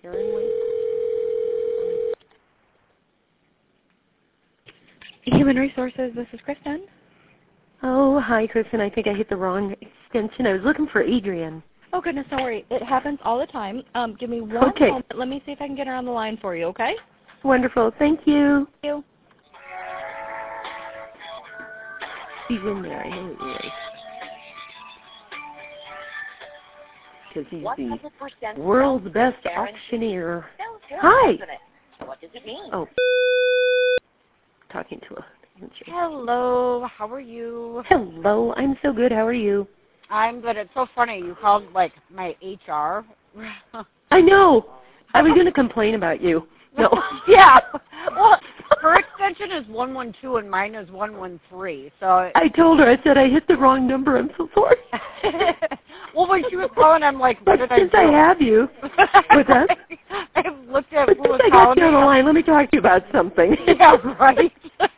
Karen, wait. Human Resources, this is Kristen. Oh, hi, Kristen. I think I hit the wrong extension. I was looking for Adrian. Oh, goodness, don't worry. It happens all the time. Give me one moment. Let me see if I can get her on the line for you, okay? Wonderful. Thank you. Thank you. He's in there. I know he is. Because he's the world's best auctioneer. Hi. What does it mean? Oh, talking to a... Hello. How are you? Hello. I'm so good. How are you? I'm good. It's so funny. You called, like, my HR. I know. I was going to complain about you. No. Yeah. Well, her extension is 112 and mine is 113. So I told her. I said, I hit the wrong number. I'm so sorry. Well, when she was calling, I'm like, what did I do? Since I have you. What's that? I looked at But who since was I calling got you on the me. line, let me talk to you about something. Yeah, right.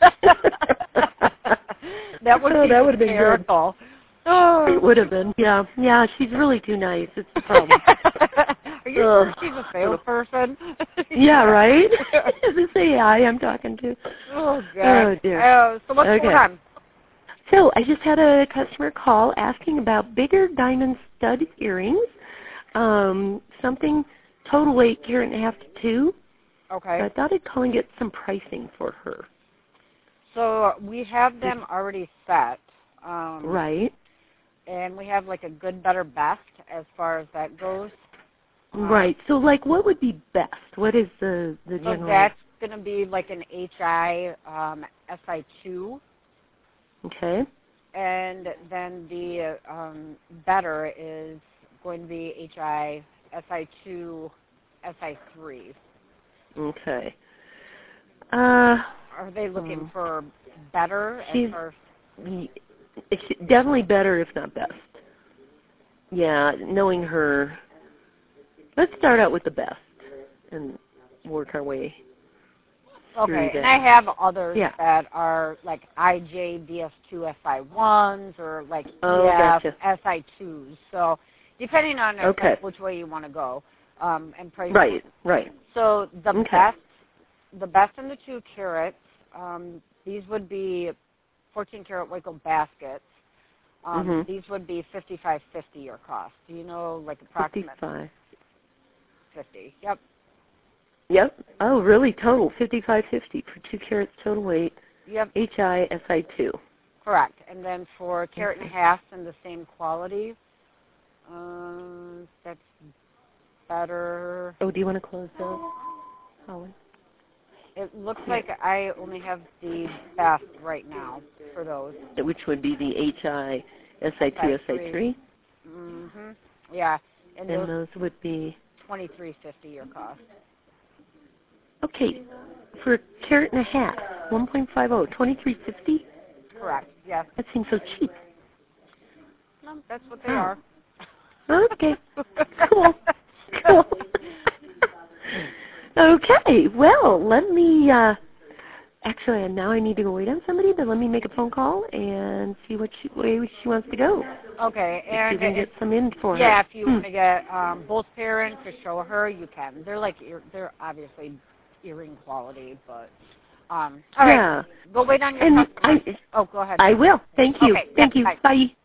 That would be that would have been hysterical. good. Oh. It would have been. Yeah. Yeah, she's really too nice. It's the problem. Are you sure she's a salesperson? Yeah, right? This AI I'm talking to. Oh, God. Oh, dear. So what's going on? So I just had a customer call asking about bigger diamond stud earrings, something total weight, carat and a half to 2. Okay. So I thought I'd call and get some pricing for her. So we have them already set. Right. And we have like a good, better, best as far as that goes. Right. So, like, what would be best? What is the general? So that's going to be like an HI SI2. Okay. And then the better is going to be HI SI2 SI3. Okay. Are they looking for better? It's definitely better, if not best. Yeah, knowing her. Let's start out with the best and work our way. Okay, and I have others that are like IJ DS2 SI1s or like EF SI2s. So depending on like, which way you want to go and price. Right. So the best in the 2 carats, these would be 14 karat Waco baskets. These would be $55.50 your cost. Do you know like approximate? 55. 50. Yep. Yep. Oh, really? Total $55.50 for 2 carats total weight. Yep. HI SI2. Correct. And then for carat and a half in the same quality, that's better. Oh, do you want to close that, Holly? It looks like I only have the best right now for those. Which would be the HI SI2 SI3? Mm-hmm. Yeah. And those would be $23.50 your cost. Okay. For a carat and a half, 1.50, $23.50? Correct. Yes. That seems so cheap. No, that's what they are. Okay. Cool. Okay. Well, let me, actually, now I need to go wait on somebody, but let me make a phone call and see what way she wants to go. Okay. And if you can get some in for her. Yeah, if you want to get both parents to show her, you can. They're like, they're obviously earring quality, but, all right. Go wait on your customer. Oh, go ahead. I will. Thank you. Okay. Thank you. Bye. Bye.